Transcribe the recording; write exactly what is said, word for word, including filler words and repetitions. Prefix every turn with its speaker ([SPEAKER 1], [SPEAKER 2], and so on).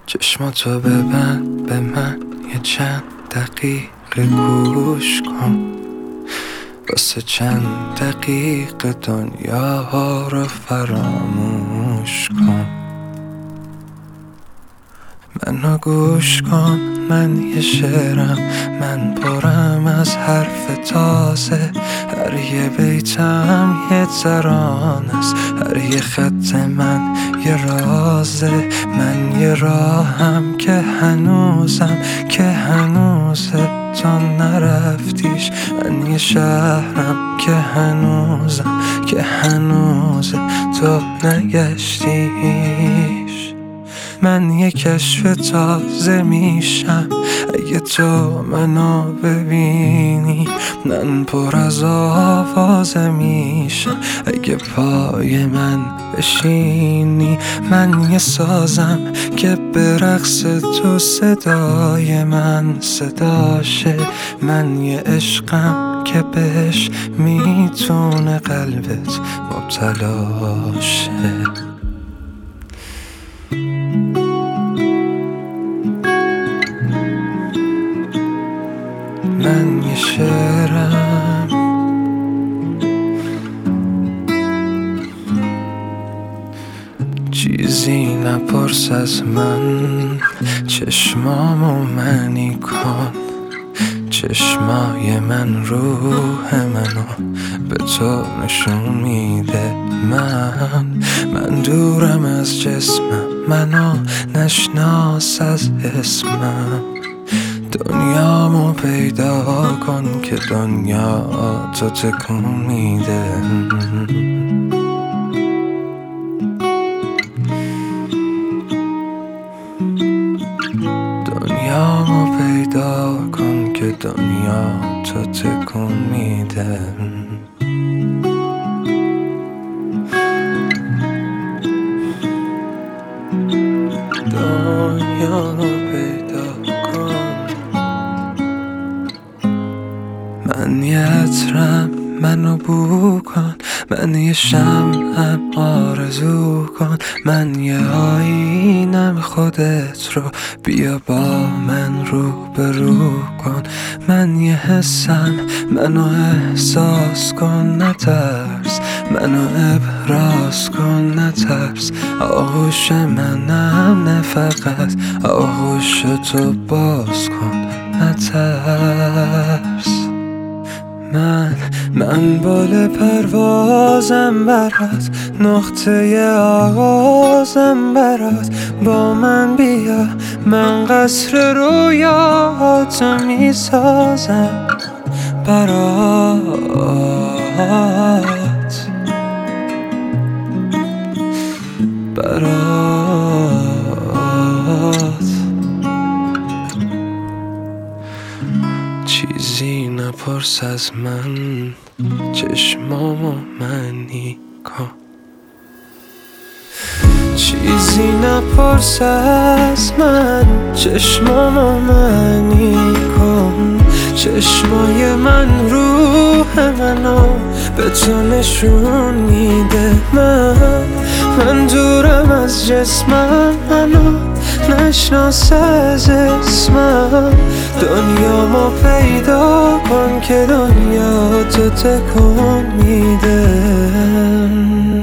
[SPEAKER 1] چشماتو ببند به من یه چند دقیقه گوش کن، واسه چند دقیقه دنیا رو فراموش کن. منو گوش کن، من یه شعرم، من پرم از حرف تازه. هر یه بیتم یه ترانه است، هر یه خط من یه رازه. من یه راهم که هنوزم که هنوزه تا نرفتیش. من یه شهرم که هنوزم که هنوزه تا نگشتیش. من یه کشف تازه میشم اگه تو منو ببینی. من پر از آوازه میشم اگه پای من بشینی. من یه سازم که به رقص تو صدای من صداشه. من یه عشقم که بهش میتونه قلبت مبتلا شه. من یه شعرم، چیزی نپرس از من. چشمامو منی کن، چشمای من روح منو به تو نشون میده. من من دورم از جسمم، منو نشناس از اسمم. دنیامو پیدا کن که دنیا تو تکون میده. دنیامو پیدا کن که دنیا تو تکون میده. دنیامو پیدا کن. من یه عطرم، منو بو کن. من یه شمعم، آرزو کن. من یه آینم، خودت رو بیا با من رو به رو کن. من یه حسم، منو احساس کن نترس. منو ابراز کن نترس. آغوش منم نه فقط، آغوش تو باز کن نترس. من من بال پروازم برات، نقطه آغازم برات. با من بیا، من قصر رویاتو میسازم برات برات. چیزی نپرس از من، چشمامو منی کن. چیزی نپرس از من، چشمامو منی کن. چشمای من روح منو به تو نشون میده. من من دورم از جسمم، منو نشناس از اسمم. دنیامو پیدا کن که دنیا تو تکون میده.